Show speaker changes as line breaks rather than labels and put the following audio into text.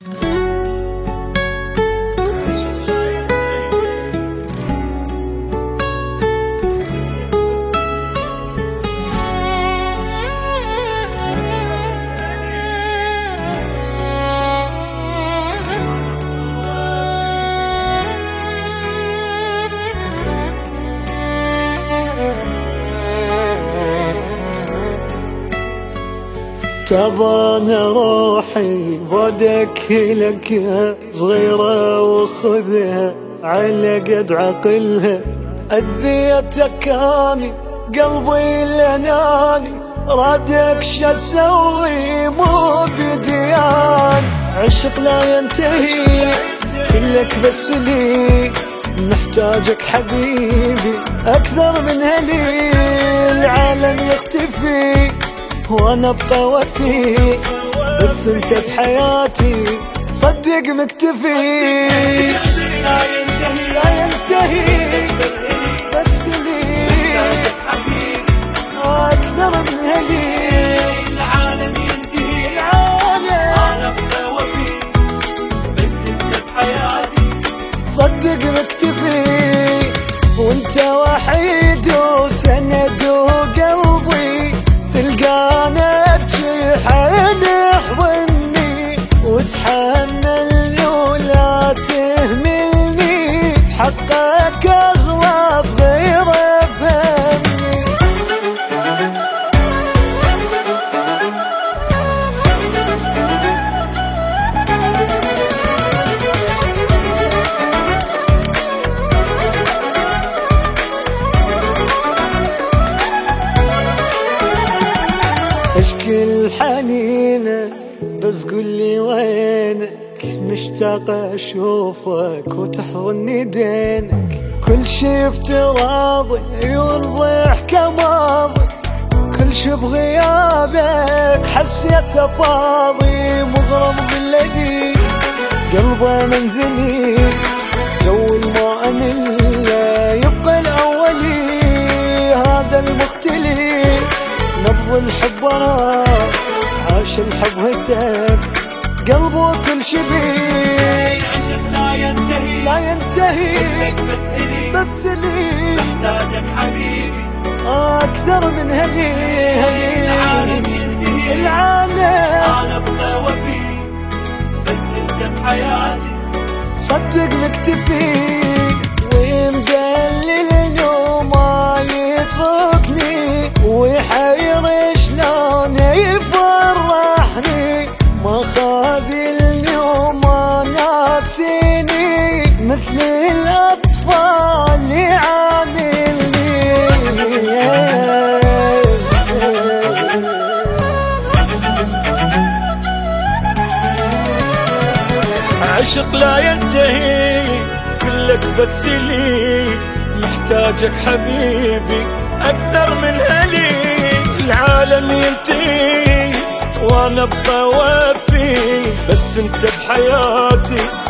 تبانا روحي بودك لك صغيرة وخذها على قد عقلها. أذيتك أني قلبي الأناني رادك شسوي مو بديان. عشق لا ينتهي كلك بس لي محتاجك حبيبي أكثر من هلي. العالم يختفي وانا ابقى وفي بس انت بحياتي صدق مكتفي.
لا ينتهي
بس لي اكثر من هلي.
العالم ينتهي انا ابقى وفي بس انت بحياتي
صدق مكتفي. وانت وحيد وسند وقلبي تلقانا بجيحين يحضني وتحمل ولا تهملني بحقك اغلاط غير بهمني. اشكي حنينك بس قولي وينك مشتاق اشوفك وتحضني دينك. كل شي افتراضي عيون ضحكة ماضي كل شي بغيابك حسيته فاضي. مغرم بالذي قلبه منزلي جو الماء مله يبقى الاولي. هذا المختلي نبض الحب راح عاش الحب هتف قلبه كل شبيه.
عشق لا ينتهي بس لي محتاجك حبيبي
أكثر من هلي.
العالم ينتهي أنا أبقى وفي بس أنت بحياتي
صدق مكتفي. ومقلل اليوم ما يتركني ويحير شلون يفرحني. ما خاذلني وما ناسيني مثل الأطفال يعاملني.
عشق لا ينتهي كلك بس لي محتاجك حبيبي أكثر من هلي. العالم ينتهي وأنا أبقى وفي بس أنت بحياتي